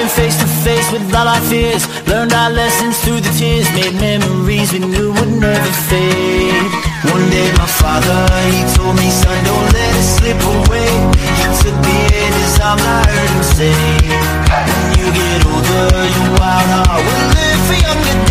Came face to face with all our fears, learned our lessons through the tears, made memories we knew would never fade. One day my father, he told me, son, don't let it slip away. He took me in his arms, I heard him say, when you get older, your wild heart will live for younger